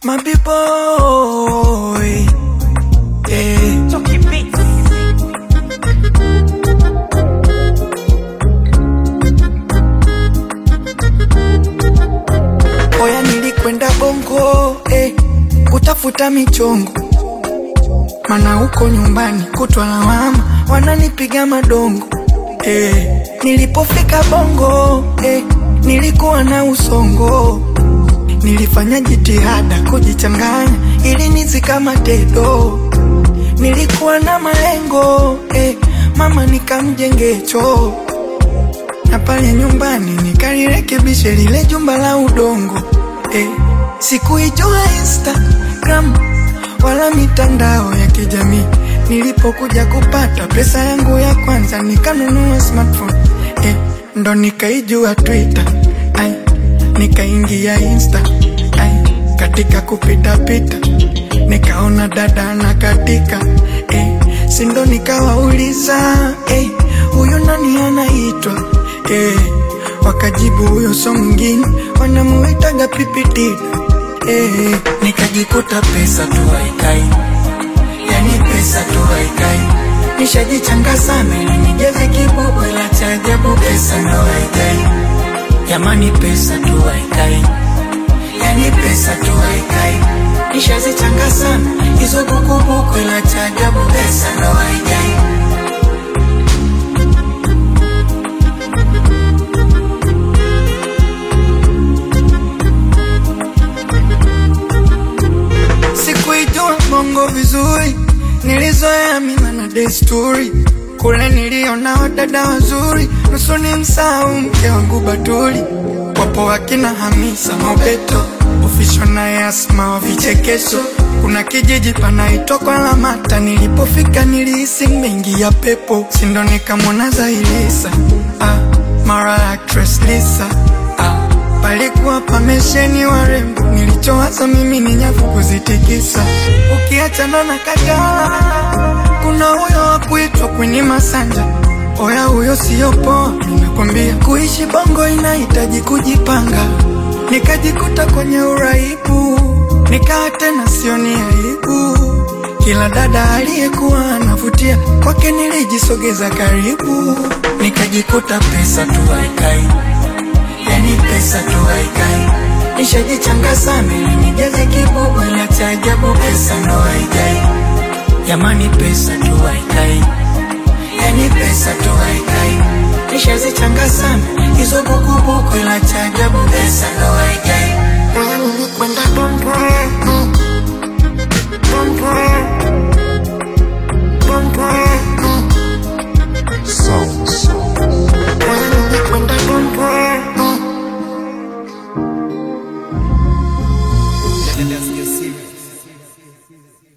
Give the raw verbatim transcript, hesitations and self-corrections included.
My B-boy, yeah. Chucky Beats. Oya nilikwenda Bongo, eh, kutafuta michongo. Mana huko nyumbani kutwa lawama, wananipiga madongo. Eh, nilipofika Bongo, eh, nilikuwa na usongo. Nilifanya jitihada kujichanganya ili nisikamate do. Nilikuwa na malengo, eh, mama nikamjenge choo. Na pale nyumbani nikalirekebishe lile jumba la udongo. Eh, sikuijua Instagram wala mitandao ya kijamii. Nilipokuja kupata pesa yangu ya kwanza nikanunua smartphone. Eh, ndo nikaijua Twitter. Ay, nikaingia Insta. Ay, katika kupita pita nikaona dada na katika. Eh, sindo nikawauliza, eh, huyu nani anaitwa? Eh, wakajibu huyo so mwingine wanamuitaga Pipitida. Eh, nikajikuta pesa tu haikai, yani pesa tu haikai. Nishajichanga sana ili nijeze kibubu, ila cha ajabu pesa ndo haikai. Jamani pesa tu haikai, yani pesa tu haikai. Nishazichanga sana hizo bukubuku, ila cha ajabu pesa ndo haikai. Sikuijua Bongo vizuri, nilizoea mila na desturi. Kule niliona wadada wazuri, nusu ni msahau mke wangu Batuli. Wapo wakina Hamisa Mobeto, Official na Asma wa vichekesho. Kuna kijiji panaitwa kwa Lamata, nilipofika nilihisi mengi ya pepo. Sindo nikamwona Zailisa, ah, mara actress Lisa, ah, palikuwa pamesheni warembo. Nilichowaza mimi ni nyavu kuzitikisa. Ukiachana na Kajala, kuna huyo wa kuitwa Queen Masanja. Oya huyo siyo poa, ninakwambia. Kuishi Bongo inahitaji kujipanga. Nikajikuta kwenye uraibu, nikaa tena sioni aibu. Kila dada aliyekuwa anavutia kwake nilijisogeza karibu. Nikajikuta pesa tu haikai, yani pesa tu haikai. Nishajichanga sana ili nijeze kibubu, ila cha ajabu pesa ndo haikai. Jamani pesa tu haikai, yani pesa tu haikai. Nishazichanga sana hizo bukubuku, ila cha ajabu pesa ndo haikai.